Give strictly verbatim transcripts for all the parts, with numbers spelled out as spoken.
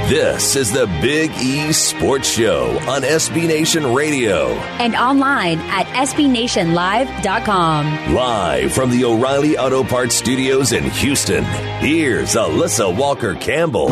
This is the Big E Sports Show on S B Nation Radio. And online at S B Nation Live dot com. Live from the O'Reilly Auto Parts Studios in Houston, here's Alyssa Walker-Campbell.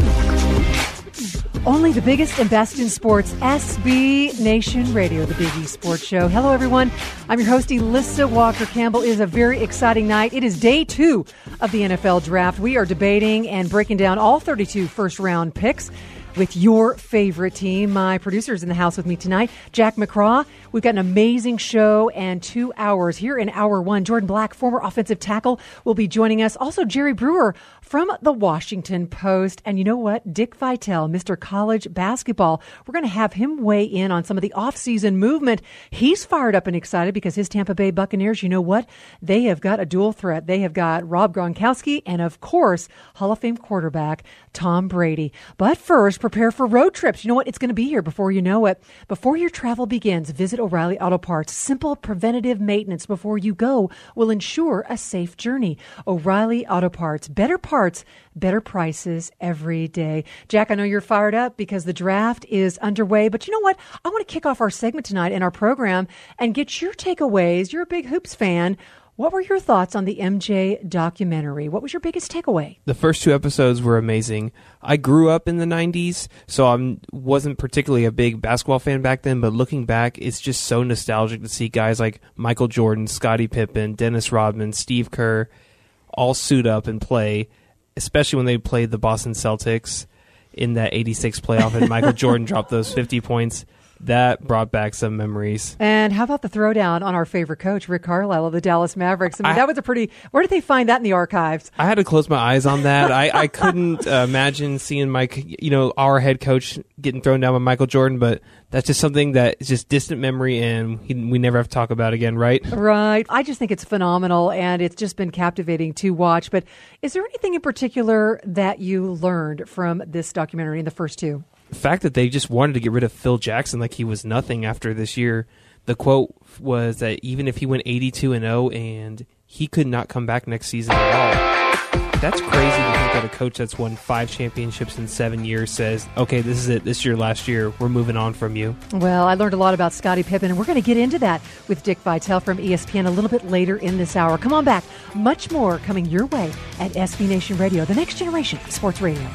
Only the biggest and best in sports, S B Nation Radio, the Big E Sports Show. Hello, everyone. I'm your host, Alyssa Walker-Campbell. It is a very exciting night. It is day two of the N F L Draft. We are debating and breaking down all thirty-two first-round picks with your favorite team. My producer is in the house with me tonight, Jack McCraw. We've got an amazing show and two hours here in hour one. Jordan Black, former offensive tackle, will be joining us. Also, Jerry Brewer from the Washington Post. And you know what? Dick Vitale, Mister College Basketball. We're going to have him weigh in on some of the offseason movement. He's fired up and excited because his Tampa Bay Buccaneers, you know what? They have got a dual threat. They have got Rob Gronkowski and, of course, Hall of Fame quarterback Tom Brady. But first, prepare for road trips. You know what? It's going to be here before you know it. Before your travel begins, visit O'Reilly Auto Parts. Simple preventative maintenance before you go will ensure a safe journey. O'Reilly Auto Parts. Better parts, better prices every day. Jack, I know you're fired up because the draft is underway, but you know what? I want to kick off our segment tonight in our program and get your takeaways. You're a big Hoops fan. What were your thoughts on the M J documentary? What was your biggest takeaway? The first two episodes were amazing. I grew up in the nineties, so I wasn't particularly a big basketball fan back then, but looking back, it's just so nostalgic to see guys like Michael Jordan, Scottie Pippen, Dennis Rodman, Steve Kerr all suit up and play, especially when they played the Boston Celtics in that eighty-six playoff and Michael Jordan dropped those fifty points. That brought back some memories. And how about the throwdown on our favorite coach, Rick Carlisle of the Dallas Mavericks? I mean, I, that was a pretty... Where did they find that in the archives? I had to close my eyes on that. I, I couldn't uh, imagine seeing Mike, you know, our head coach getting thrown down by Michael Jordan, but that's just something that is just distant memory, and he, we never have to talk about again, right? Right. I just think it's phenomenal, and it's just been captivating to watch. But is there anything in particular that you learned from this documentary in the first two? The fact that they just wanted to get rid of Phil Jackson like he was nothing after this year. The quote was that even if he went eighty-two and oh and he could not come back next season at all. That's crazy to think that a coach that's won five championships in seven years says, okay, this is it. This is your last year. We're moving on from you. Well, I learned a lot about Scottie Pippen, and we're going to get into that with Dick Vitale from E S P N a little bit later in this hour. Come on back. Much more coming your way at S B Nation Radio, the next generation of sports radio.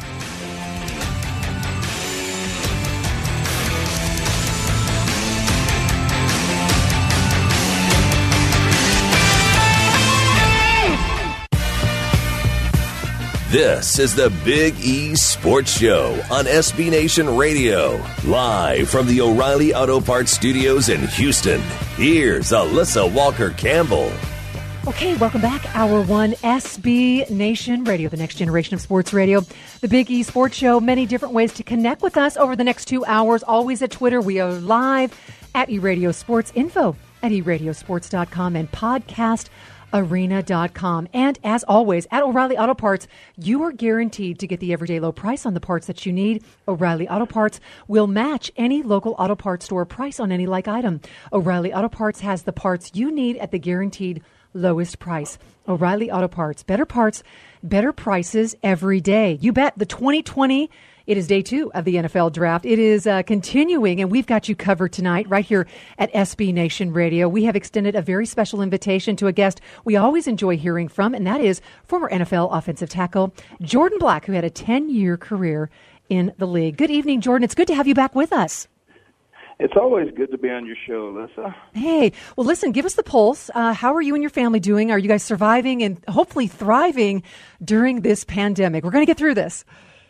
This is the Big E Sports Show on S B Nation Radio. Live from the O'Reilly Auto Parts Studios in Houston, here's Alyssa Walker-Campbell. Okay, welcome back. Hour one, S B Nation Radio, the next generation of sports radio. The Big E Sports Show, many different ways to connect with us over the next two hours. Always at Twitter. We are live at eRadio Sports, info at e radio sports dot com, and podcast arena dot com. And as always, at O'Reilly Auto Parts, you are guaranteed to get the everyday low price on the parts that you need. O'Reilly Auto Parts will match any local auto parts store price on any like item. O'Reilly Auto Parts has the parts you need at the guaranteed lowest price. O'Reilly Auto Parts, better parts, better prices every day. You bet. The twenty twenty, it is day two of the N F L Draft. It is uh, continuing, and we've got you covered tonight right here at S B Nation Radio. We have extended a very special invitation to a guest we always enjoy hearing from, and that is former N F L offensive tackle Jordan Black, who had a ten-year career in the league. Good evening, Jordan. It's good to have you back with us. It's always good to be on your show, Alyssa. Hey, well, listen, give us the pulse. Uh, how are you and your family doing? Are you guys surviving and hopefully thriving during this pandemic? We're going to get through this.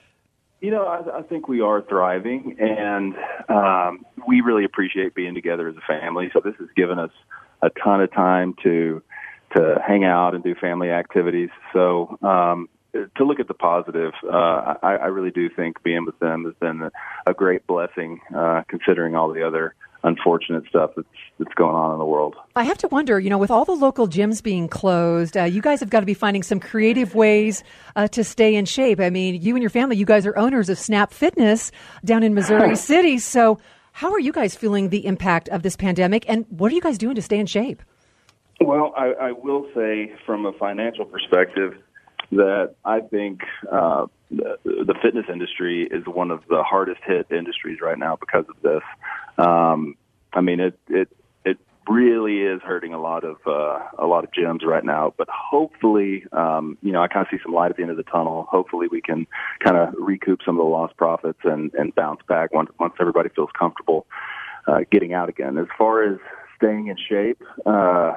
You know, I, I think we are thriving, and um, we really appreciate being together as a family. So this has given us a ton of time to to hang out and do family activities. So um, to look at the positive, uh, I, I really do think being with them has been a, a great blessing, uh, considering all the other unfortunate stuff that's that's going on in the world. I have to wonder, you know, with all the local gyms being closed, uh, you guys have got to be finding some creative ways uh, to stay in shape. I mean, you and your family, you guys are owners of Snap Fitness down in Missouri City. So how are you guys feeling the impact of this pandemic, and what are you guys doing to stay in shape? Well, I, I will say from a financial perspective that I think uh, the, the fitness industry is one of the hardest hit industries right now because of this. Um, I mean, it it it really is hurting a lot of uh, a lot of gyms right now. But hopefully, um, you know, I kind of see some light at the end of the tunnel. Hopefully, we can kind of recoup some of the lost profits and, and bounce back once once everybody feels comfortable uh, getting out again. As far as staying in shape, uh,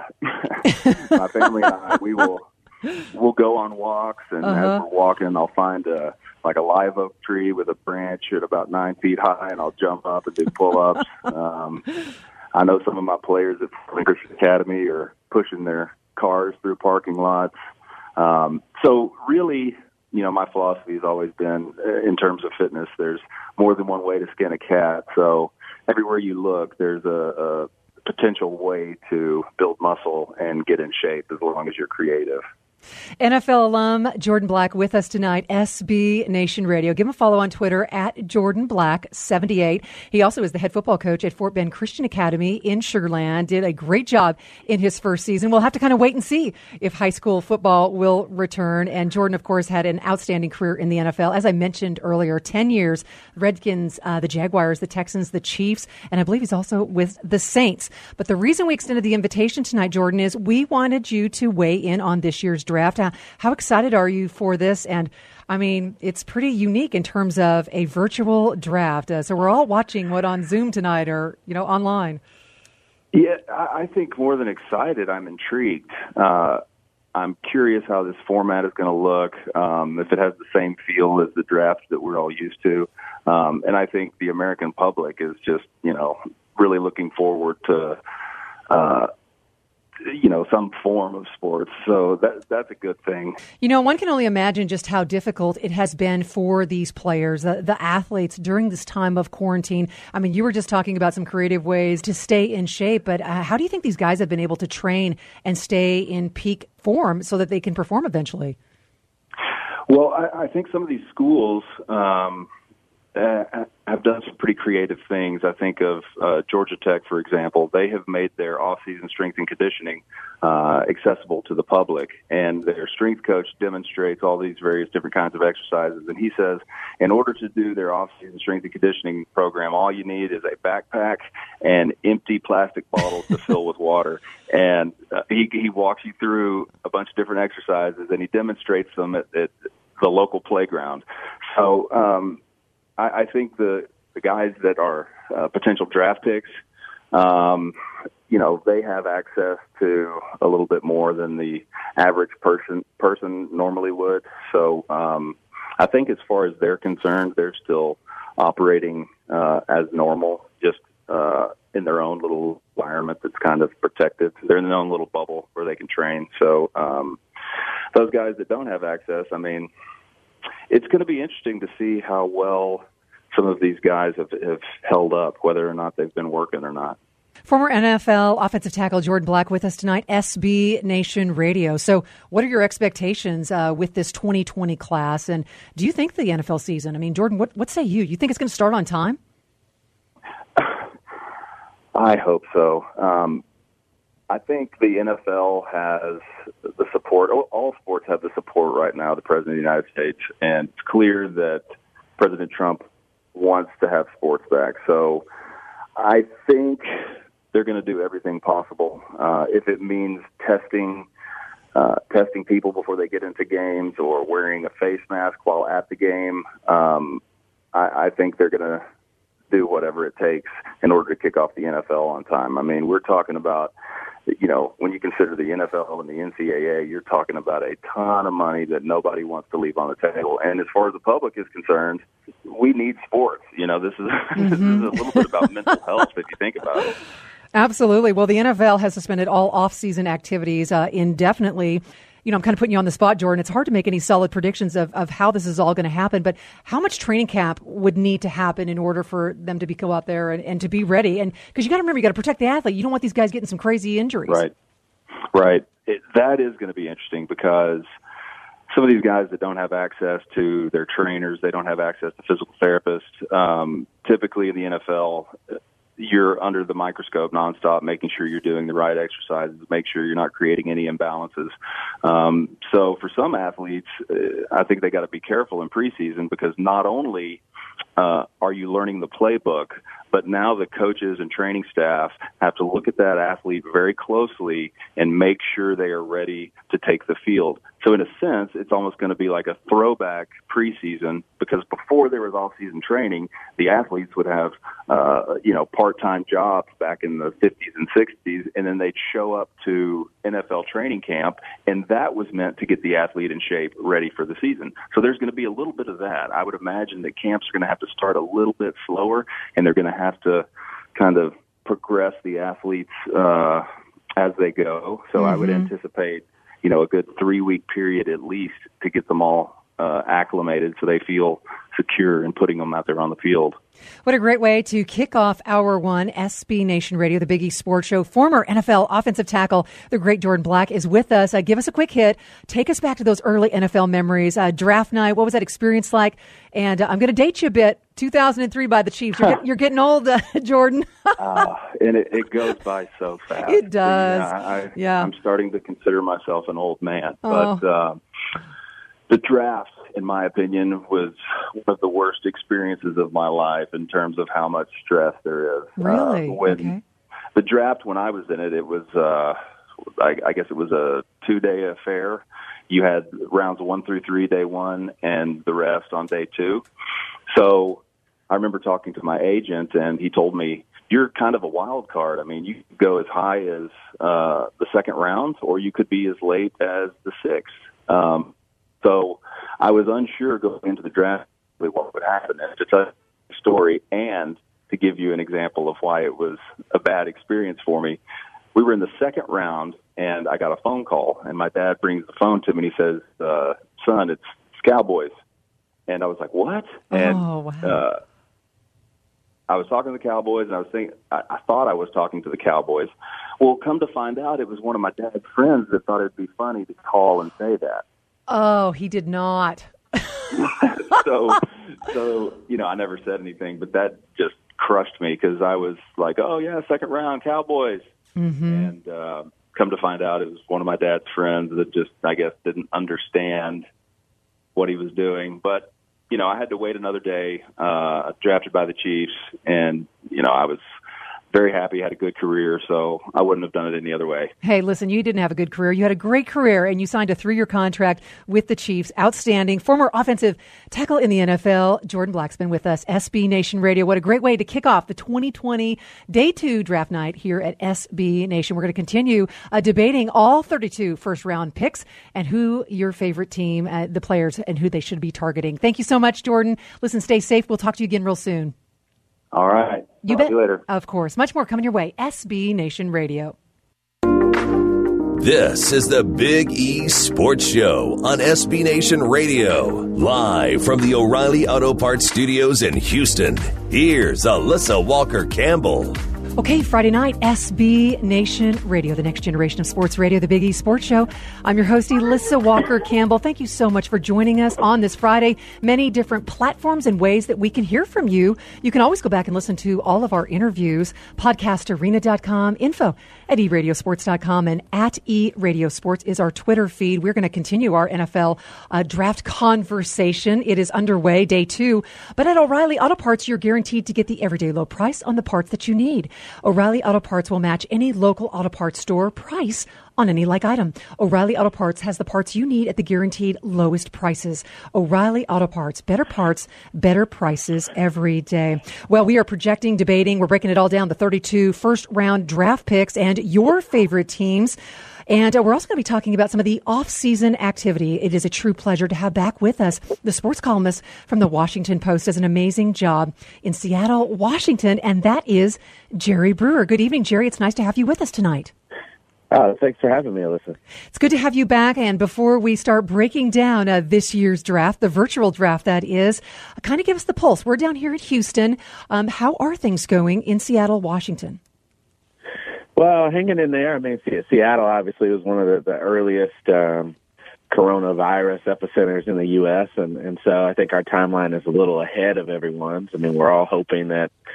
my family and I, we will. We'll go on walks, and uh-huh. as we're walking, I'll find a like a live oak tree with a branch at about nine feet high, and I'll jump up and do pull-ups. um, I know some of my players at Christian Academy are pushing their cars through parking lots. Um, so really, you know, my philosophy has always been, in terms of fitness, there's more than one way to skin a cat. So everywhere you look, there's a, a potential way to build muscle and get in shape as long as you're creative. N F L alum Jordan Black with us tonight, S B Nation Radio. Give him a follow on Twitter at Jordan Black seventy-eight. He also is the head football coach at Fort Bend Christian Academy in Sugar Land. Did a great job in his first season. We'll have to kind of wait and see if high school football will return. And Jordan, of course, had an outstanding career in the N F L. As I mentioned earlier, ten years, the Redskins, uh, the Jaguars, the Texans, the Chiefs, and I believe he's also with the Saints. But the reason we extended the invitation tonight, Jordan, is we wanted you to weigh in on this year's draft. Uh, how excited are you for this? And I mean, it's pretty unique in terms of a virtual draft. Uh, so we're all watching what on Zoom tonight or, you know, online. Yeah, I think more than excited, I'm intrigued. Uh, I'm curious how this format is going to look, um, if it has the same feel as the draft that we're all used to. Um, and I think the American public is just, you know, really looking forward to, uh, you know, some form of sports. So that that's a good thing. You know, one can only imagine just how difficult it has been for these players, the, the athletes during this time of quarantine. I mean, you were just talking about some creative ways to stay in shape, but uh, how do you think these guys have been able to train and stay in peak form so that they can perform eventually? Well, I, I think some of these schools um, uh, have done some pretty creative things. I think of uh, Georgia Tech, for example. They have made their off-season strength and conditioning uh, accessible to the public, and their strength coach demonstrates all these various different kinds of exercises. And he says, in order to do their off-season strength and conditioning program, all you need is a backpack and empty plastic bottles to fill with water. And uh, he, he walks you through a bunch of different exercises, and he demonstrates them at, at the local playground. So um, I, I think the, the guys that are uh, potential draft picks, um, you know, they have access to a little bit more than the average person person normally would. So um, I think as far as they're concerned, they're still operating uh, as normal, just uh, in their own little environment that's kind of protected. They're in their own little bubble where they can train. So um, those guys that don't have access, I mean, it's going to be interesting to see how well some of these guys have, have held up, whether or not they've been working or not. Former N F L offensive tackle Jordan Black with us tonight, S B Nation Radio. So what are your expectations uh, with this twenty twenty class? And do you think the N F L season, I mean, Jordan, what, what say you? You think it's going to start on time? I hope so. Um, I think the N F L has the support. All sports have the support right now, the President of the United States. And it's clear that President Trump wants to have sports back. So I think they're going to do everything possible. Uh, if it means testing uh, testing people before they get into games or wearing a face mask while at the game, um, I, I think they're going to do whatever it takes in order to kick off the N F L on time. I mean, we're talking about, you know, when you consider the N F L and the N C double A, you're talking about a ton of money that nobody wants to leave on the table. And as far as the public is concerned, we need sports. You know, this is, mm-hmm. this is a little bit about mental health if you think about it. Absolutely. Well, the N F L has suspended all off-season activities uh, indefinitely. You know, I'm kind of putting you on the spot, Jordan. It's hard to make any solid predictions of, of how this is all going to happen, but how much training camp would need to happen in order for them to be go out there and, and to be ready? And because you got to remember, you got to protect the athlete. You don't want these guys getting some crazy injuries. Right. Right. It, that is going to be interesting because some of these guys that don't have access to their trainers, they don't have access to physical therapists. Um, typically in the N F L, you're under the microscope nonstop, making sure you're doing the right exercises, make sure you're not creating any imbalances. Um, so for some athletes, uh, I think they got to be careful in preseason, because not only uh, are you learning the playbook, but now the coaches and training staff have to look at that athlete very closely and make sure they are ready to take the field. So in a sense, it's almost going to be like a throwback preseason, because before there was off-season training, the athletes would have, uh, you know, part-time jobs back in the fifties and sixties, and then they'd show up to N F L training camp, and that was meant to get the athlete in shape, ready for the season. So there's going to be a little bit of that. I would imagine that camps are going to have to start a little bit slower, and they're going to have to kind of progress the athletes uh, as they go. So mm-hmm. I would anticipate, you know, a good three-week period at least to get them all uh, acclimated so they feel secure in putting them out there on the field. What a great way to kick off Hour One, S B Nation Radio, the Big East Sports Show. Former N F L offensive tackle, the great Jordan Black, is with us. Uh, give us a quick hit. Take us back to those early N F L memories. Uh, draft night, what was that experience like? And uh, I'm going to date you a bit. two thousand three by the Chiefs. You're, get, you're getting old, uh, Jordan. uh, and it, it goes by so fast. It does. Yeah, I, yeah. I'm starting to consider myself an old man. Oh. But uh, the draft, in my opinion, was one of the worst experiences of my life in terms of how much stress there is. Really? Uh, when okay. The draft, when I was in it, it was, uh, I, I guess it was a two-day affair. You had rounds one through three, day one, and the rest on day two. So I remember talking to my agent, and he told me, you're kind of a wild card. I mean, you could go as high as uh, the second round, or you could be as late as the sixth. Um, so I was unsure going into the draft what would happen. And to tell the story and to give you an example of why it was a bad experience for me, we were in the second round, and I got a phone call, and my dad brings the phone to me, and he says, uh, son, it's, it's Cowboys. And I was like, what? And oh, wow. uh, I was talking to the Cowboys, and I was thinking, I, I thought I was talking to the Cowboys. Well, come to find out, it was one of my dad's friends that thought it'd be funny to call and say that. Oh, he did not. so, so you know, I never said anything, but that just crushed me, because I was like, oh, yeah, second round, Cowboys. Mm-hmm. And uh, come to find out, it was one of my dad's friends that just, I guess, didn't understand what he was doing. But, you know, I had to wait another day, uh, drafted by the Chiefs, and, you know, I was very happy, had a good career, so I wouldn't have done it any other way. Hey, listen, you didn't have a good career. You had a great career, and you signed a three-year contract with the Chiefs. Outstanding. Former offensive tackle in the N F L, Jordan Black's been with us, S B Nation Radio. What a great way to kick off the twenty twenty Day two draft night here at S B Nation. We're going to continue uh, debating all thirty-two first-round picks and who your favorite team, uh, the players, and who they should be targeting. Thank you so much, Jordan. Listen, stay safe. We'll talk to you again real soon. All right. You Talk bet. to you later. Of course. Much more coming your way. S B Nation Radio. This is the Big E Sports Show on S B Nation Radio. Live from the O'Reilly Auto Parts Studios in Houston. Here's Alyssa Walker Campbell. Okay, Friday night, S B Nation Radio, the next generation of sports radio, the Big E Sports Show. I'm your host, Alyssa Walker Campbell. Thank you so much for joining us on this Friday. Many different platforms and ways that we can hear from you. You can always go back and listen to all of our interviews. podcast arena dot com, info at e radio sports dot com, and at eRadioSports is our Twitter feed. We're going to continue our N F L uh, draft conversation. It is underway, day two. But at O'Reilly Auto Parts, you're guaranteed to get the everyday low price on the parts that you need. O'Reilly Auto Parts will match any local auto parts store price on any like item. O'Reilly Auto Parts has the parts you need at the guaranteed lowest prices. O'Reilly Auto Parts, better parts, better prices every day. Well, we are projecting, debating, we're breaking it all down, the thirty-two first round draft picks and your favorite teams. And uh, we're also going to be talking about some of the off-season activity. It is a true pleasure to have back with us the sports columnist from the Washington Post. Does an amazing job in Seattle, Washington, and that is Jerry Brewer. Good evening, Jerry. It's nice to have you with us tonight. Oh, thanks for having me, Alyssa. It's good to have you back. And before we start breaking down uh, this year's draft, the virtual draft that is, uh, kind of give us the pulse. We're down here at Houston. Um, how are things going in Seattle, Washington? Well, hanging in there. I mean, Seattle obviously was one of the, the earliest um, coronavirus epicenters in the U S, and, and so I think our timeline is a little ahead of everyone's. I mean, we're all hoping that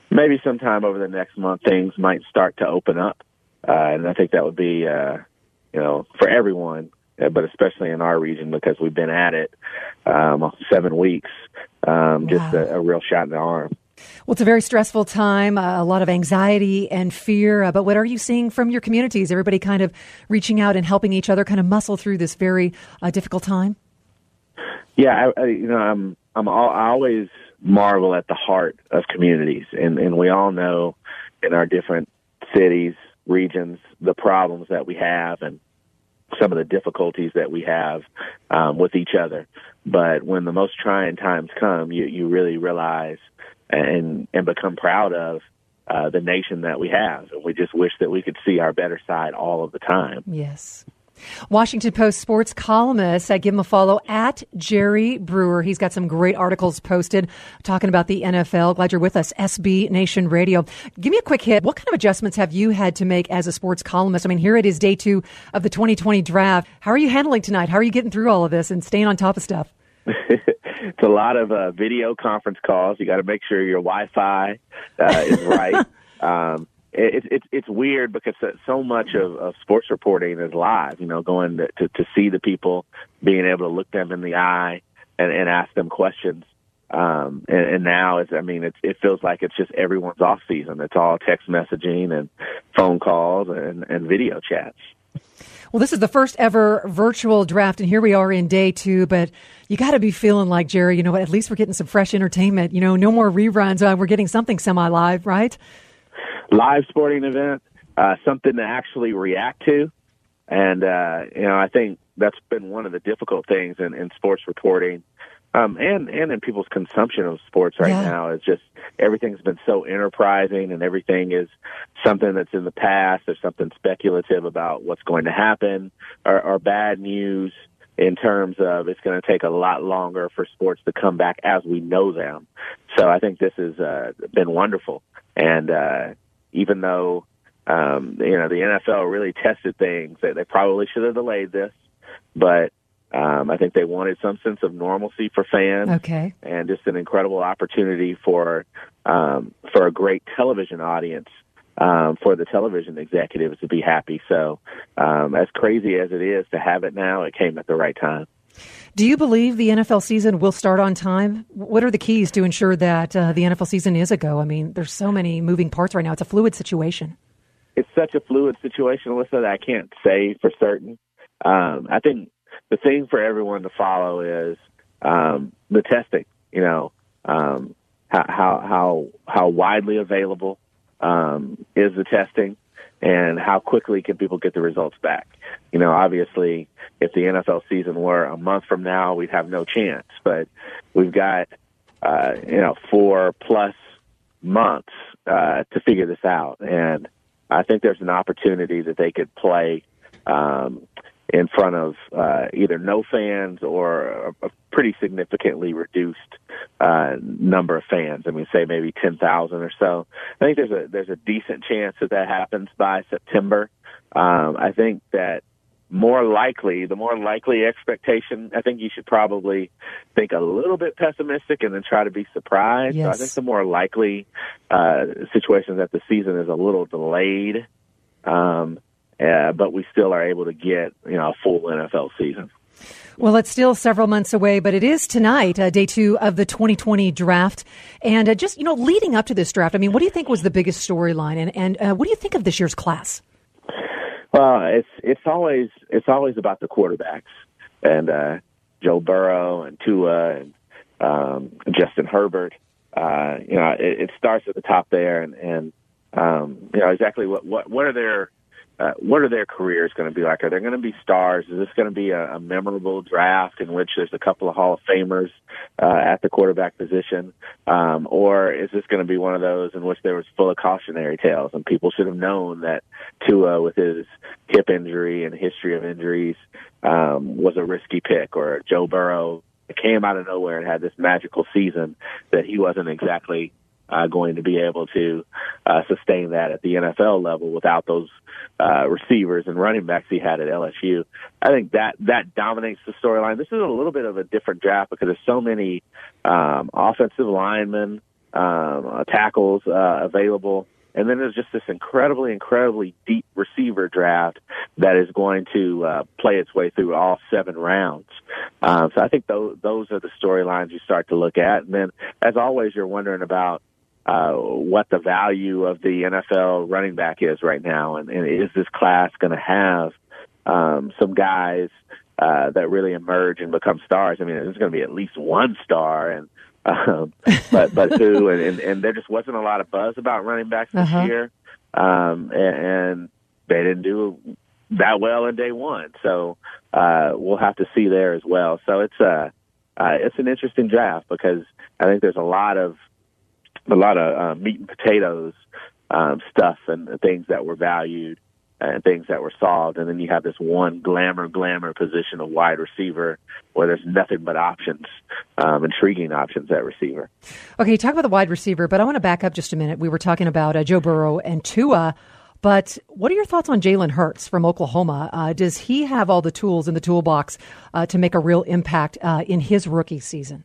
maybe sometime over the next month, things might start to open up. Uh, and I think that would be, uh, you know, for everyone, but especially in our region because we've been at it um, seven weeks, um, wow. just a, a real shot in the arm. Well, it's a very stressful time, uh, a lot of anxiety and fear. Uh, but what are you seeing from your communities? Everybody kind of reaching out and helping each other kind of muscle through this very uh, difficult time? Yeah, I, I, you know, I'm, I'm all, I always marvel at the heart of communities. And, and we all know in our different cities, regions, the problems that we have and some of the difficulties that we have um, with each other. But when the most trying times come, you, you really realize and and become proud of uh, the nation that we have. And we just wish that we could see our better side all of the time. Yes. Washington Post sports columnist, I give him a follow at Jerry Brewer. He's got some great articles posted talking about the N F L. Glad you're with us, S B Nation Radio. Give me a quick hit. What kind of adjustments have you had to make as a sports columnist? I mean, here it is, day two of the twenty twenty draft. How are you handling tonight? How are you getting through all of this and staying on top of stuff? It's a lot of uh, video conference calls. You got to make sure your Wi-Fi uh, is right. um, It's it, it's weird because so much of, of sports reporting is live, you know, going to, to, to see the people, being able to look them in the eye and, and ask them questions. Um, and, and now it's, I mean, it's, it feels like it's just everyone's off season. It's all text messaging and phone calls and, and video chats. Well, this is the first ever virtual draft, and here we are in day two, but you got to be feeling like, Jerry, you know, at least we're getting some fresh entertainment. You know, no more reruns. Uh, we're getting something semi-live, right? Live sporting event, uh, something to actually react to. And, uh, you know, I think that's been one of the difficult things in, in sports reporting um, and, and in people's consumption of sports right yeah. now. Is just everything's been so enterprising and everything is something that's in the past or something speculative about what's going to happen or, or bad news in terms of it's going to take a lot longer for sports to come back as we know them. So I think this has uh, been wonderful. And, uh, even though, um, you know, the N F L really tested things, they, they probably should have delayed this, but um, I think they wanted some sense of normalcy for fans, okay, and just an incredible opportunity for um, for a great television audience, um, for the television executives to be happy. So, um, as crazy as it is to have it now, it came at the right time. Do you believe the N F L season will start on time? What are the keys to ensure that uh, the N F L season is a go? I mean, there's so many moving parts right now. It's a fluid situation. It's such a fluid situation, Alyssa, that I can't say for certain. Um, I think the thing for everyone to follow is um, the testing. You know, um, how how how how widely available um, is the testing, and how quickly can people get the results back? You know, obviously, if the N F L season were a month from now, we'd have no chance. But we've got, uh, you know, four plus months uh, to figure this out. And I think there's an opportunity that they could play um, in front of uh, either no fans or a, a pretty significantly reduced uh, number of fans. I mean, say maybe ten thousand or so. I think there's a there's a decent chance that that happens by September. Um, I think that more likely, the more likely expectation, I think you should probably think a little bit pessimistic and then try to be surprised. Yes. So I think the more likely uh, situation is that the season is a little delayed, um, uh, but we still are able to get, you know, a full N F L season. Well, it's still several months away, but it is tonight, uh, day two of the twenty twenty draft. And uh, just, you know, leading up to this draft, I mean, what do you think was the biggest storyline? And, and uh, what do you think of this year's class? Well, it's it's always it's always about the quarterbacks, and uh, Joe Burrow and Tua and um, Justin Herbert. Uh, you know, it, it starts at the top there, and, and um, you know exactly what what what are their uh, what are their careers going to be like? Are they going to be stars? Is this going to be a, a memorable draft in which there's a couple of Hall of Famers uh, at the quarterback position, um, or is this going to be one of those in which there was full of cautionary tales and people should have known that Tua, with his hip injury and history of injuries, um, was a risky pick, or Joe Burrow came out of nowhere and had this magical season that he wasn't exactly uh, going to be able to uh, sustain that at the N F L level without those uh, receivers and running backs he had at L S U. I think that that dominates the storyline. This is a little bit of a different draft because there's so many um, offensive linemen um, uh, tackles uh, available. And then there's just this incredibly, incredibly deep receiver draft that is going to uh, play its way through all seven rounds. Um, so I think those, those are the storylines you start to look at. And then, as always, you're wondering about uh, what the value of the N F L running back is right now. And, and is this class going to have um, some guys uh, that really emerge and become stars? I mean, there's going to be at least one star, and Um, but but who and, and and there just wasn't a lot of buzz about running backs this uh-huh. year, um, and, and they didn't do that well in day one. So uh, we'll have to see there as well. So it's a uh, it's an interesting draft because I think there's a lot of a lot of uh, meat and potatoes um, stuff and things that were valued and things that were solved, and then you have this one glamour, glamour position of wide receiver where there's nothing but options, um, intriguing options at receiver. Okay, talk about the wide receiver, but I want to back up just a minute. We were talking about uh, Joe Burrow and Tua, but what are your thoughts on Jalen Hurts from Oklahoma? Uh, does he have all the tools in the toolbox uh, to make a real impact uh, in his rookie season?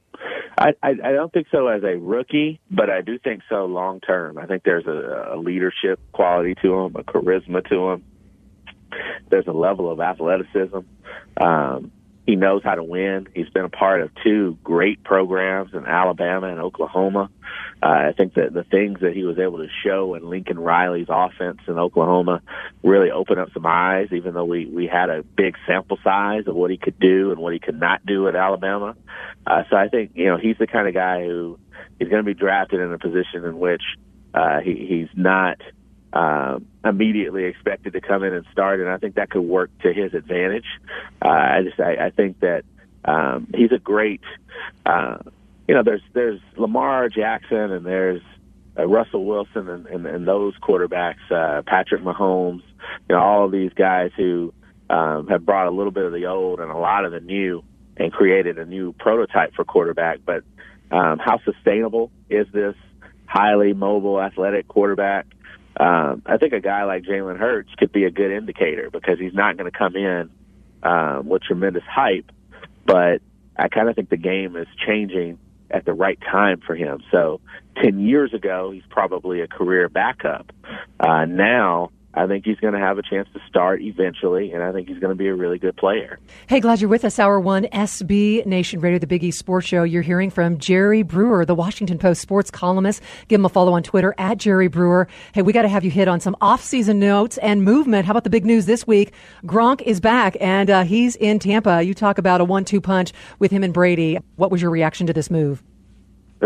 I, I, I don't think so as a rookie, but I do think so long term. I think there's a, a leadership quality to him, a charisma to him. There's a level of athleticism. Um, he knows how to win. He's been a part of two great programs in Alabama and Oklahoma. Uh, I think that the things that he was able to show in Lincoln Riley's offense in Oklahoma really opened up some eyes, even though we, we had a big sample size of what he could do and what he could not do at Alabama. Uh, so I think, you know, he's the kind of guy who is going to be drafted in a position in which uh, he, he's not um, immediately expected to come in and start, and I think that could work to his advantage. Uh, I just I, I think that um, he's a great uh, you know, there's there's Lamar Jackson and there's uh, Russell Wilson and, and, and those quarterbacks, uh, Patrick Mahomes, you know, all of these guys who um, have brought a little bit of the old and a lot of the new and created a new prototype for quarterback. But um, how sustainable is this highly mobile, athletic quarterback? Um, I think a guy like Jalen Hurts could be a good indicator because he's not going to come in um, with tremendous hype, but I kind of think the game is changing at the right time for him. So ten years ago, he's probably a career backup. Uh, now, I think he's going to have a chance to start eventually, and I think he's going to be a really good player. Hey, glad you're with us. Hour one, S B Nation Radio, the Big East Sports Show. You're hearing from Jerry Brewer, the Washington Post sports columnist. Give him a follow on Twitter, at Jerry Brewer. Hey, we got to have you hit on some off-season notes and movement. How about the big news this week? Gronk is back, and uh, he's in Tampa. You talk about a one two punch with him and Brady. What was your reaction to this move? uh,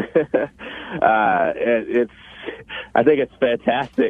it, it's I think it's fantastic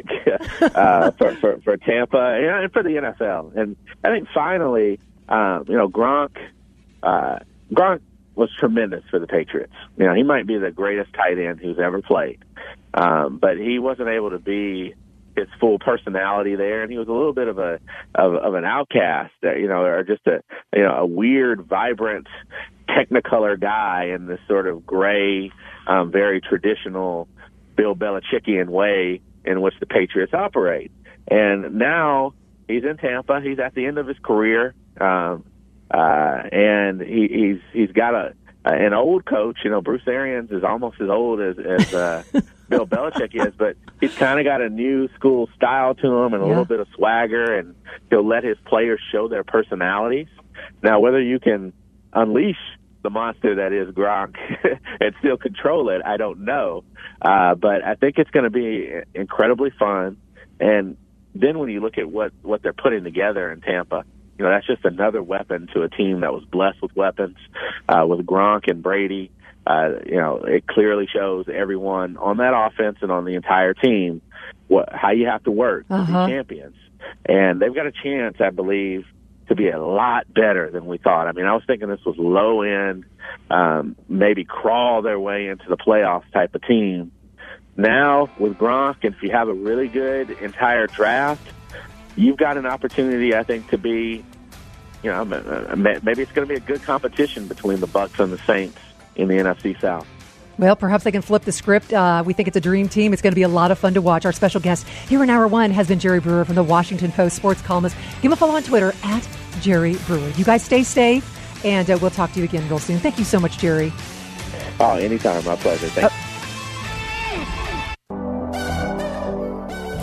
uh, for, for, for Tampa and for the N F L. And I think finally, um, you know, Gronk, uh, Gronk was tremendous for the Patriots. You know, he might be the greatest tight end who's ever played, um, but he wasn't able to be his full personality there, and he was a little bit of a of, of an outcast, uh, you know, or just a you know a weird, vibrant, Technicolor guy in this sort of gray, um, very traditional Bill Belichickian way in which the Patriots operate. And now he's in Tampa. He's at the end of his career, um, uh, and he, he's he's got a an old coach. You know, Bruce Arians is almost as old as, as uh, Bill Belichick is, but he's kind of got a new school style to him and a yeah. little bit of swagger, and he'll let his players show their personalities. Now, whether you can unleash the monster that is Gronk and still control it, I don't know. Uh, but I think it's going to be incredibly fun. And then when you look at what, what they're putting together in Tampa, you know, that's just another weapon to a team that was blessed with weapons, uh, with Gronk and Brady. Uh, you know, it clearly shows everyone on that offense and on the entire team what, how you have to work uh-huh. to be champions. And they've got a chance, I believe, to be a lot better than we thought. I mean, I was thinking this was low end, um, maybe crawl their way into the playoffs type of team. Now, with Gronk, and if you have a really good entire draft, you've got an opportunity, I think, to be, you know, maybe it's going to be a good competition between the Bucs and the Saints in the N F C South. Well, perhaps they can flip the script. Uh, we think it's a dream team. It's going to be a lot of fun to watch. Our special guest here in Hour One has been Jerry Brewer from the Washington Post sports columnist. Give him a follow on Twitter, at Jerry Brewer. You guys stay safe, and uh, we'll talk to you again real soon. Thank you so much, Jerry. Oh, anytime. My pleasure. Thank you. Uh,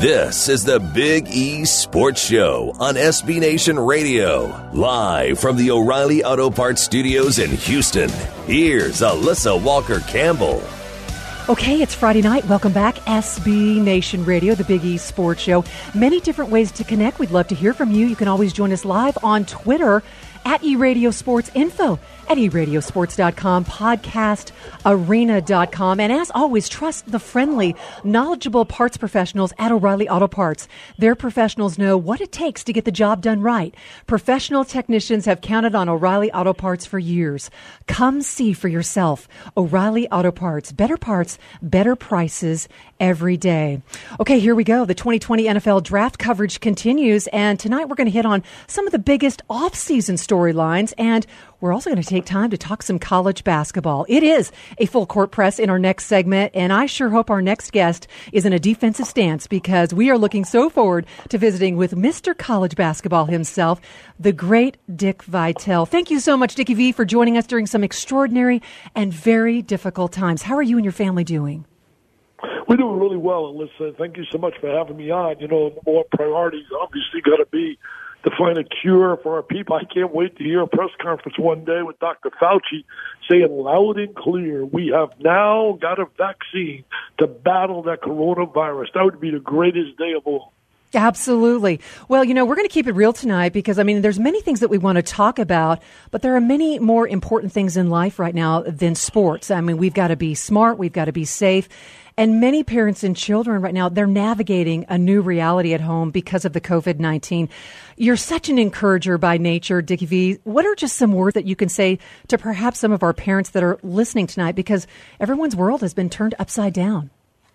This is the Big E Sports Show on S B Nation Radio, live from the O'Reilly Auto Parts Studios in Houston. Here's Alyssa Walker Campbell. Okay, it's Friday night. Welcome back. S B Nation Radio, the Big E Sports Show. Many different ways to connect. We'd love to hear from you. You can always join us live on Twitter at eRadio Sports Info, at e radio sports dot com, podcast arena dot com. And as always, trust the friendly, knowledgeable parts professionals at O'Reilly Auto Parts. Their professionals know what it takes to get the job done right. Professional technicians have counted on O'Reilly Auto Parts for years. Come see for yourself. O'Reilly Auto Parts. Better parts, better prices every day. Okay, here we go. The twenty twenty N F L draft coverage continues, and tonight we're going to hit on some of the biggest off-season storylines, and we're also going to take time to talk some college basketball. It is a full court press in our next segment, and I sure hope our next guest is in a defensive stance, because we are looking so forward to visiting with Mister College Basketball himself, the great Dick Vitale. Thank you so much, Dickie V, for joining us during some extraordinary and very difficult times. How are you and your family doing? We're doing really well, Alyssa. Thank you so much for having me on. You know, the more priorities obviously got to be to find a cure for our people. I can't wait to hear a press conference one day with Doctor Fauci saying loud and clear, we have now got a vaccine to battle that coronavirus. That would be the greatest day of all. Absolutely. Well, you know, we're going to keep it real tonight because, I mean, there's many things that we want to talk about, but there are many more important things in life right now than sports. I mean, we've got to be smart. We've got to be safe. And many parents and children right now, they're navigating a new reality at home because of the covid nineteen. You're such an encourager by nature, Dickie V. What are just some words that you can say to perhaps some of our parents that are listening tonight, because everyone's world has been turned upside down?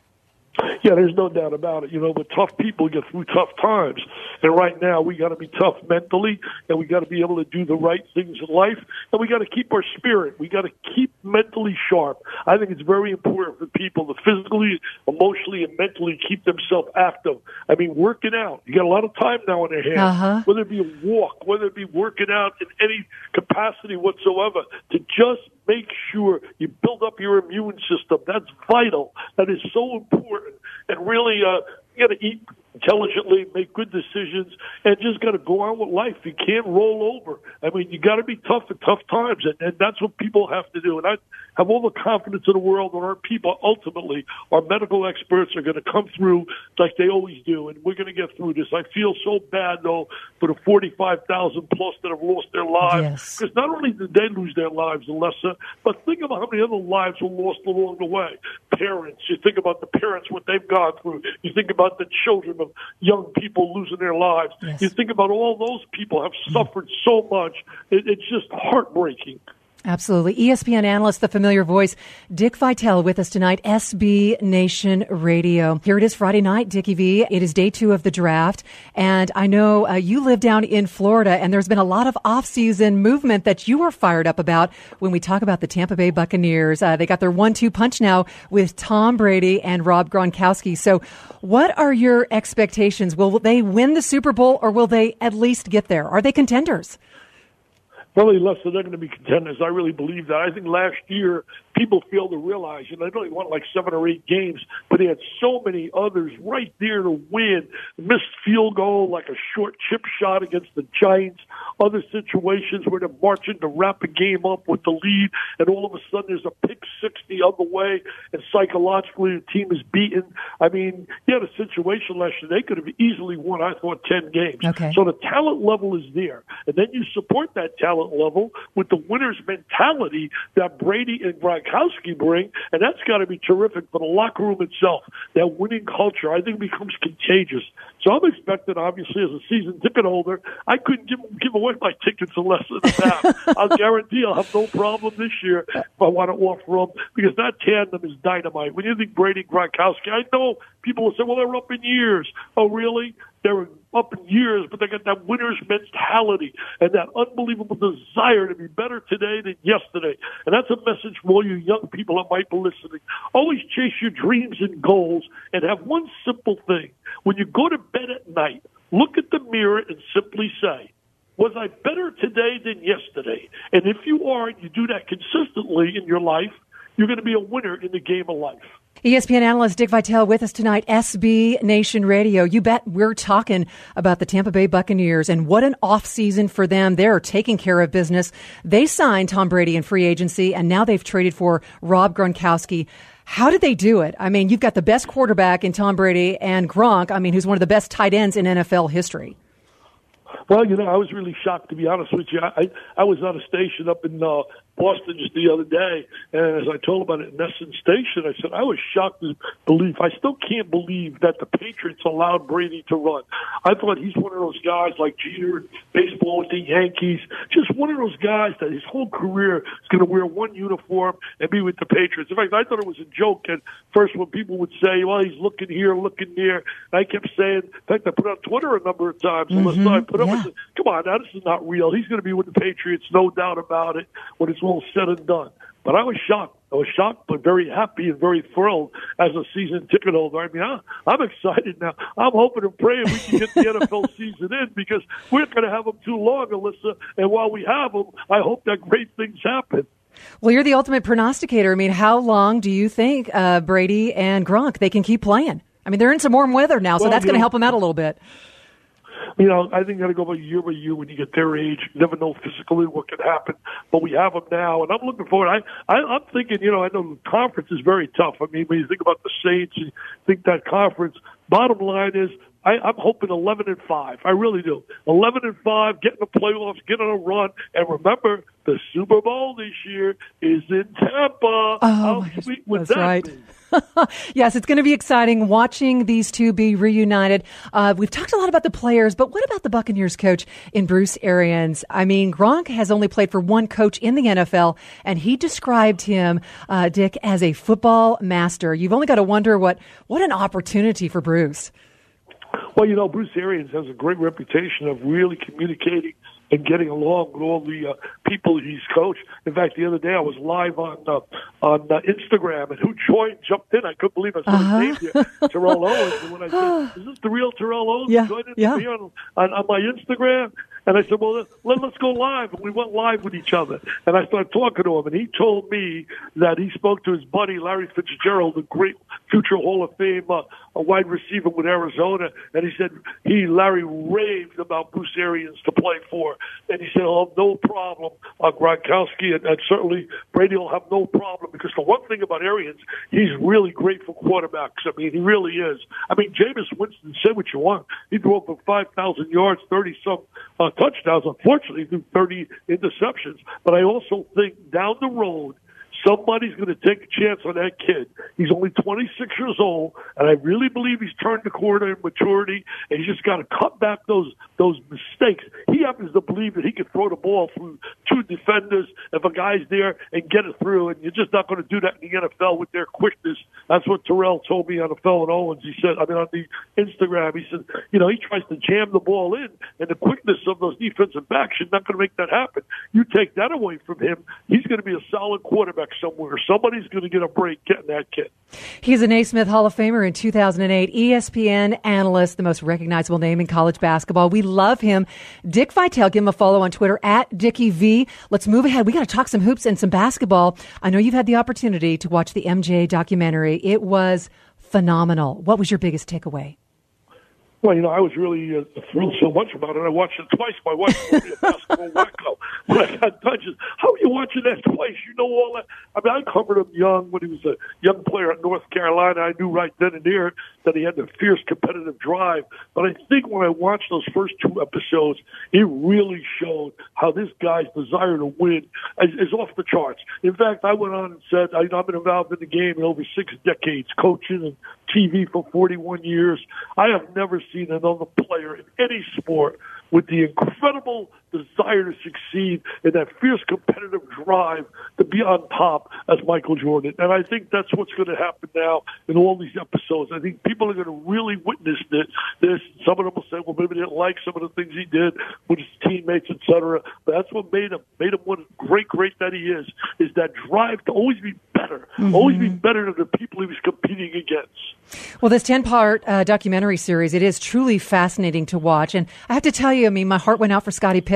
Yeah, there's no doubt about it. You know, but tough people get through tough times. And right now, we got to be tough mentally, and we got to be able to do the right things in life, and we got to keep our spirit. We got to keep mentally sharp. I think it's very important for people to physically, emotionally, and mentally keep themselves active. I mean, working out. You got a lot of time now on their hands, uh-huh. whether it be a walk, whether it be working out in any capacity whatsoever, to just make sure you build up your immune system. That's vital. That is so important. And really, uh, you got to eat intelligently, make good decisions, and just got to go on with life. You can't roll over. I mean, you got to be tough at tough times, and, and that's what people have to do. And I have all the confidence in the world that our people, ultimately, our medical experts are going to come through like they always do, and we're going to get through this. I feel so bad, though, for the forty-five thousand plus that have lost their lives. Because yes. Not only did they lose their lives, Alessa, but think about how many other lives were lost along the way. Parents, you think about the parents, what they've gone through. You think about the children of young people losing their lives. Yes. You think about all those people have suffered so much. It, it's just heartbreaking. Absolutely. E S P N analyst, the familiar voice, Dick Vitale, with us tonight, S B Nation Radio. Here it is Friday night, Dickie V. It is day two of the draft, and I know uh, you live down in Florida, and there's been a lot of off-season movement that you are fired up about when we talk about the Tampa Bay Buccaneers. Uh, they got their one two punch now with Tom Brady and Rob Gronkowski. So what are your expectations? Will they win the Super Bowl, or will they at least get there? Are they contenders? Really, Lester, they're going to be contenders. I really believe that. I think last year people failed to realize, you know, they only won like seven or eight games, but they had so many others right there to win. Missed field goal, like a short chip shot against the Giants. Other situations where they're marching to wrap a game up with the lead, and all of a sudden there's a pick six the other way, and psychologically the team is beaten. I mean, you had a situation last year, they could have easily won, I thought, ten games. Okay. So the talent level is there. And then you support that talent level with the winner's mentality that Brady and Gronkowski bring, and that's got to be terrific for the locker room itself. That winning culture, I think, becomes contagious. So I'm expecting, obviously, as a season ticket holder, I couldn't give, give away my tickets unless it's that. I'll guarantee I'll have no problem this year if I want to offer them, because that tandem is dynamite. When you think Brady and Gronkowski, I know people will say, well, they're up in years. Oh, really? They're up in years, but they got that winner's mentality and that unbelievable desire to be better today than yesterday. And that's a message for all you young people that might be listening. Always chase your dreams and goals, and have one simple thing. When you go to bed at night, look at the mirror and simply say, was I better today than yesterday? And if you are, and you do that consistently in your life, you're going to be a winner in the game of life. E S P N analyst Dick Vitale with us tonight, S B Nation Radio. You bet we're talking about the Tampa Bay Buccaneers and what an offseason for them. They're taking care of business. They signed Tom Brady in free agency, and now they've traded for Rob Gronkowski. How did they do it? I mean, you've got the best quarterback in Tom Brady and Gronk, I mean, who's one of the best tight ends in N F L history. Well, you know, I was really shocked, to be honest with you. I, I was on a station up in uh, Boston just the other day, and as I told about it in Essence Station, I said I was shocked to believe. I still can't believe that the Patriots allowed Brady to run. I thought he's one of those guys like Jeter, baseball with the Yankees, just one of those guys that his whole career is going to wear one uniform and be with the Patriots. In fact, I thought it was a joke at first when people would say, well, he's looking here, looking there. And I kept saying, in fact, I put on Twitter a number of times, mm-hmm. I put up yeah. and said, come on, now this is not real. He's going to be with the Patriots, no doubt about it, when it's all said and done. But I was shocked. I was shocked, but very happy and very thrilled as a season ticket holder. I mean, I, I'm excited now. I'm hoping and praying we can get the N F L season in because we're going to have them too long, Alyssa. And while we have them, I hope that great things happen. Well, you're the ultimate prognosticator. I mean, how long do you think uh, Brady and Gronk, they can keep playing? I mean, they're in some warm weather now, so well, that's going to help them out a little bit. You know, I think you got to go by year by year when you get their age. You never know physically what can happen, but we have them now, and I'm looking forward. I, I, I'm thinking, you know, I know the conference is very tough. I mean, when you think about the Saints, you think that conference. Bottom line is, I, I'm hoping eleven and five. I really do. eleven and five, get in the playoffs, get on a run, and remember, the Super Bowl this year is in Tampa. Oh, How sweet would that's that right. be? Yes, it's going to be exciting watching these two be reunited. Uh, we've talked a lot about the players, but what about the Buccaneers coach in Bruce Arians? I mean, Gronk has only played for one coach in the N F L, and he described him, uh, Dick, as a football master. You've only got to wonder what, what an opportunity for Bruce. Well, you know, Bruce Arians has a great reputation of really communicating and getting along with all the uh, people he's coached. In fact, the other day I was live on uh, on uh, Instagram, and who joined, jumped in. I couldn't believe I saw uh-huh. his name here, Terrell Owens. And when I said, "Is this the real Terrell Owens?" Yeah, joining yeah. me on, on on my Instagram, and I said, "Well, let, let's go live." And we went live with each other, and I started talking to him, and he told me that he spoke to his buddy Larry Fitzgerald, the great future Hall of Fame uh, a wide receiver with Arizona, and he said he Larry raved about Bruce Arians to play for. And he said, oh, no problem, uh, Gronkowski, and, and certainly Brady will have no problem, because the one thing about Arians, he's really great for quarterbacks. I mean, he really is. I mean, Jameis Winston, say what you want. He threw over five thousand yards, thirty-some uh, touchdowns, unfortunately, threw thirty interceptions. But I also think down the road, somebody's going to take a chance on that kid. He's only twenty-six years old, and I really believe he's turned the corner in maturity, and he's just got to cut back those those mistakes. He happens to believe that he can throw the ball through two defenders if a guy's there and get it through, and you're just not going to do that in the N F L with their quickness. That's what Terrell told me on the phone, Owens. He said, I mean, on the Instagram, he said, you know, he tries to jam the ball in, and the quickness of those defensive backs, you're not going to make that happen. You take that away from him, he's going to be a solid quarterback somewhere. Somebody's going to get a break getting that kid. He's a Naismith Hall of Famer in two thousand eight, E S P N analyst, the most recognizable name in college basketball. We love him. Dick Vitale, give him a follow on Twitter at Dickie V. Let's move ahead. We got to talk some hoops and some basketball. I know you've had the opportunity to watch the M J documentary. It was phenomenal. What was your biggest takeaway? Well, you know, I was really uh, thrilled so much about it. I watched it twice. My wife told me a basketball wacko when I got done. Just, how are you watching that twice? You know all that. I mean, I covered him young when he was a young player at North Carolina. I knew right then and there that he had the fierce competitive drive. But I think when I watched those first two episodes, it really showed how this guy's desire to win is, is off the charts. In fact, I went on and said, I, I've been involved in the game in over six decades, coaching and T V for forty-one years. I have never seen another player in any sport with the incredible desire to succeed and that fierce competitive drive to be on top as Michael Jordan. And I think that's what's going to happen now in all these episodes. I think people are going to really witness this. this. Some of them will say, well, maybe they didn't like some of the things he did with his teammates, et cetera. But that's what made him, made him what great, great that he is, is that drive to always be better, mm-hmm. always be better than the people he was competing against. Well, this ten-part uh, documentary series, it is truly fascinating to watch. And I have to tell you, I mean, my heart went out for Scottie Pippen.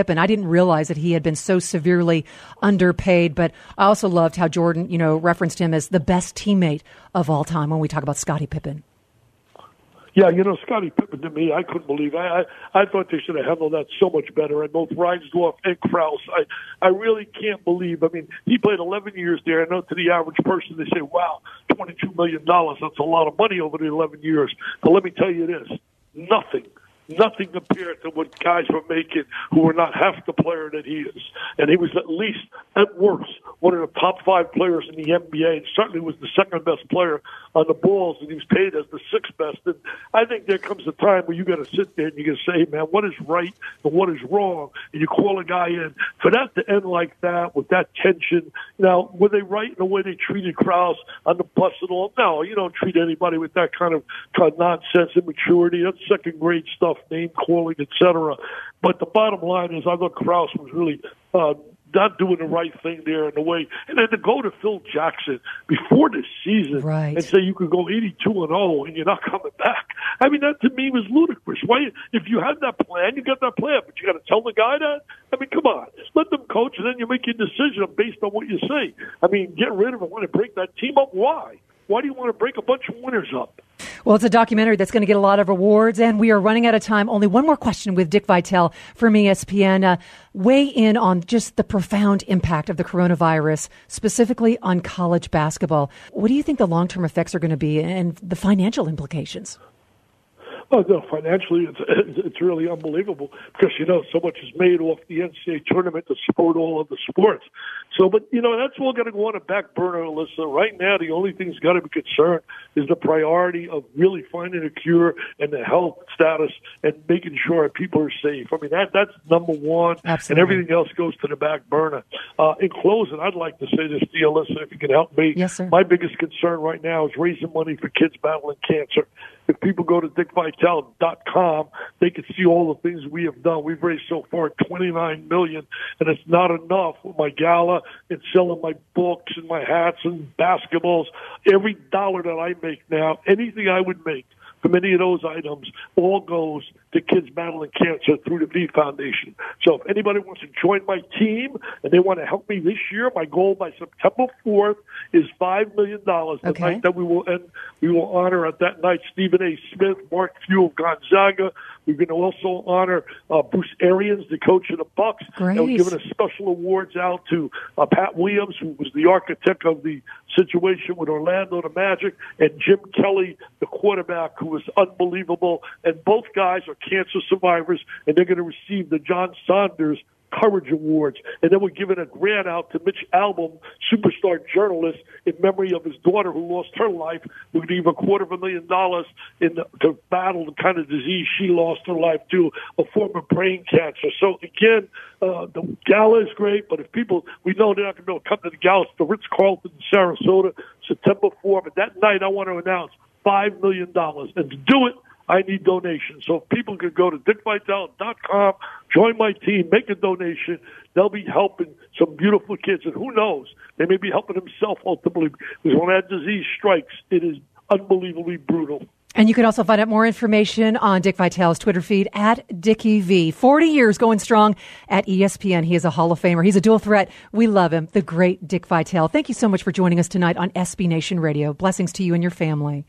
Pippen. I didn't realize that he had been so severely underpaid, but I also loved how Jordan, you know, referenced him as the best teammate of all time when we talk about Scottie Pippen. Yeah, you know, Scottie Pippen, to me, I couldn't believe it. I, I I thought they should have handled that so much better. And both Reinsdorf and Krause, I, I really can't believe. I mean, he played eleven years there. I know to the average person, they say, wow, twenty-two million dollars, that's a lot of money over the eleven years. But let me tell you this, nothing. Nothing compared to what guys were making who were not half the player that he is. And he was at least, at worst, one of the top five players in the N B A, and certainly was the second best player on the Bulls, and he was paid as the sixth best. And I think there comes a time where you got to sit there and you got to say, hey, man, what is right and what is wrong? And you call a guy in. For that to end like that, with that tension, now, were they right in the way they treated Krause on the bus and all? No, you don't treat anybody with that kind of, kind of nonsense, immaturity. That's second grade stuff. Name calling, et cetera. But the bottom line is, I thought Krause was really uh, not doing the right thing there in the way. And then to go to Phil Jackson before the season right. and say you could go eighty-two and oh and you're not coming back. I mean, that to me was ludicrous. Why, if you had that plan, you got that plan, but you got to tell the guy that? I mean, come on. Let them coach, and then you make your decision based on what you say. I mean, get rid of it. Want to break that team up? Why? Why do you want to break a bunch of winners up? Well, it's a documentary that's going to get a lot of awards, and we are running out of time. Only one more question with Dick Vitale from E S P N. Uh, weigh in on just the profound impact of the coronavirus, specifically on college basketball. What do you think the long-term effects are going to be and the financial implications? Oh, no, financially, it's, it's really unbelievable because, you know, so much is made off the N C double A tournament to support all of the sports. So, but, you know, that's all got to go on a back burner, Alyssa. Right now, the only thing that's got to be concerned is the priority of really finding a cure and the health status and making sure people are safe. I mean, that that's number one. Absolutely. And everything else goes to the back burner. Uh, in closing, I'd like to say this to you, Alyssa, if you can help me. Yes, sir. My biggest concern right now is raising money for kids battling cancer. If people go to dick vitale dot com, they can see all the things we have done. We've raised so far twenty-nine million dollars, and it's not enough with my gala and selling my books and my hats and basketballs. Every dollar that I make now, anything I would make from any of those items, all goes to kids battling cancer through the V Foundation. So if anybody wants to join my team and they want to help me this year, my goal by September fourth is five million dollars. The okay. night that we will end, we will honor at that night Stephen A. Smith, Mark Few of Gonzaga. We're going to also honor uh, Bruce Arians, the coach of the Bucks. Great. And we're giving a special awards out to uh, Pat Williams, who was the architect of the situation with Orlando, the Magic, and Jim Kelly, the quarterback, who was unbelievable. And both guys are cancer survivors, and they're going to receive the John Saunders Courage Awards. And then we're giving a grant out to Mitch Albom, superstar journalist, in memory of his daughter who lost her life. We're going to give a quarter of a million dollars in the, to battle the kind of disease she lost her life to, a form of brain cancer. So again, uh, the gala is great, but if people, we know they're not going to be able to come to the gala. It's the Ritz-Carlton in Sarasota, September fourth. But that night I want to announce five million dollars. And to do it, I need donations. So if people could go to dick vitale dot com, join my team, make a donation. They'll be helping some beautiful kids. And who knows, they may be helping himself ultimately. Because when that disease strikes, it is unbelievably brutal. And you can also find out more information on Dick Vitale's Twitter feed at Dickie V. forty years going strong at E S P N. He is a Hall of Famer. He's a dual threat. We love him, the great Dick Vitale. Thank you so much for joining us tonight on S B Nation Radio. Blessings to you and your family.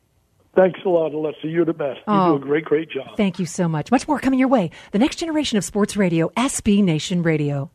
Thanks a lot, Alexa. You're the best. You oh, do a great, great job. Thank you so much. Much more coming your way. The next generation of sports radio, S B Nation Radio.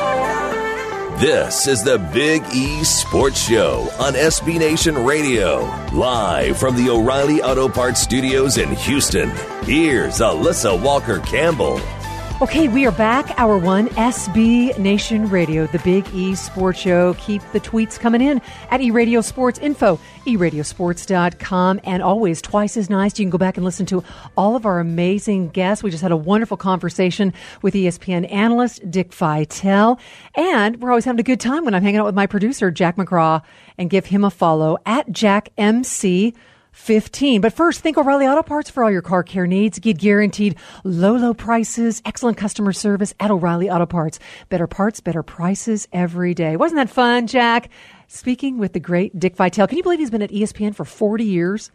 This is the Big E Sports Show on S B Nation Radio. Live from the O'Reilly Auto Parts Studios in Houston. Here's Alyssa Walker Campbell. Okay, we are back. Hour one, S B Nation Radio, the Big E Sports Show. Keep the tweets coming in at eRadio Sports Info, e radio sports dot com. And always twice as nice. You can go back and listen to all of our amazing guests. We just had a wonderful conversation with E S P N analyst Dick Vitale. And we're always having a good time when I'm hanging out with my producer, Jack McGraw, and give him a follow at Jack M C fifteen. But first, think O'Reilly Auto Parts for all your car care needs. Get guaranteed low, low prices, excellent customer service at O'Reilly Auto Parts. Better parts, better prices every day. Wasn't that fun, Jack? Speaking with the great Dick Vitale. Can you believe he's been at E S P N for forty years?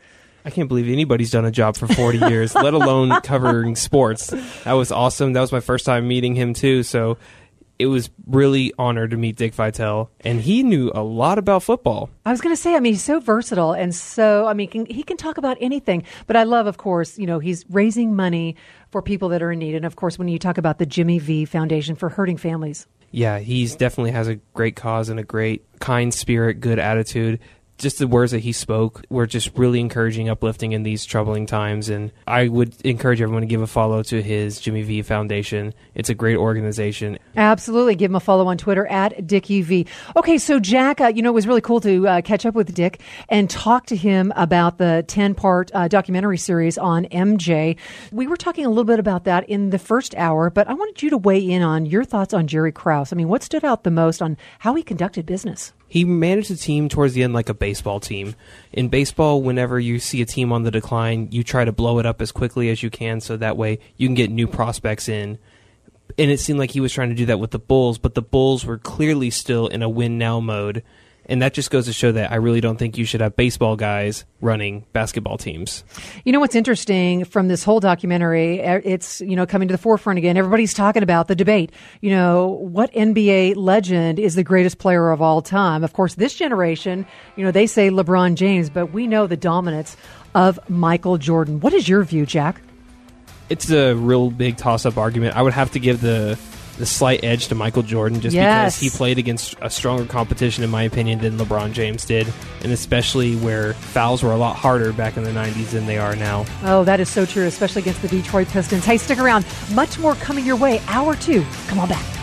I can't believe anybody's done a job for forty years, let alone covering sports. That was awesome. That was my first time meeting him, too. So it was really honored to meet Dick Vitale, and he knew a lot about football. I was going to say, I mean, he's so versatile, and so, I mean, can, he can talk about anything. But I love, of course, you know, he's raising money for people that are in need. And, of course, when you talk about the Jimmy V Foundation for hurting families. Yeah, he's definitely has a great cause and a great kind spirit, good attitude. Just the words that he spoke were just really encouraging, uplifting in these troubling times. And I would encourage everyone to give a follow to his Jimmy V Foundation. It's a great organization. Absolutely. Give him a follow on Twitter at Dickie V. Okay, so Jack, uh, you know, it was really cool to uh, catch up with Dick and talk to him about the ten-part uh, documentary series on M J. We were talking a little bit about that in the first hour, but I wanted you to weigh in on your thoughts on Jerry Krause. I mean, what stood out the most on how he conducted business? He managed the team towards the end like a baseball team. In baseball, whenever you see a team on the decline, you try to blow it up as quickly as you can so that way you can get new prospects in. And it seemed like he was trying to do that with the Bulls, but the Bulls were clearly still in a win-now mode. And that just goes to show that I really don't think you should have baseball guys running basketball teams. You know what's interesting from this whole documentary, it's, you know, coming to the forefront again. Everybody's talking about the debate. You know, what N B A legend is the greatest player of all time? Of course, this generation, you know, they say LeBron James, but we know the dominance of Michael Jordan. What is your view, Jack? It's a real big toss-up argument. I would have to give the... the slight edge to Michael Jordan just yes. because he played against a stronger competition, in my opinion, than LeBron James did, and especially where fouls were a lot harder back in the nineties than they are now. Oh, that is so true, especially against the Detroit Pistons. Hey, stick around. Much more coming your way. Hour two. Come on back.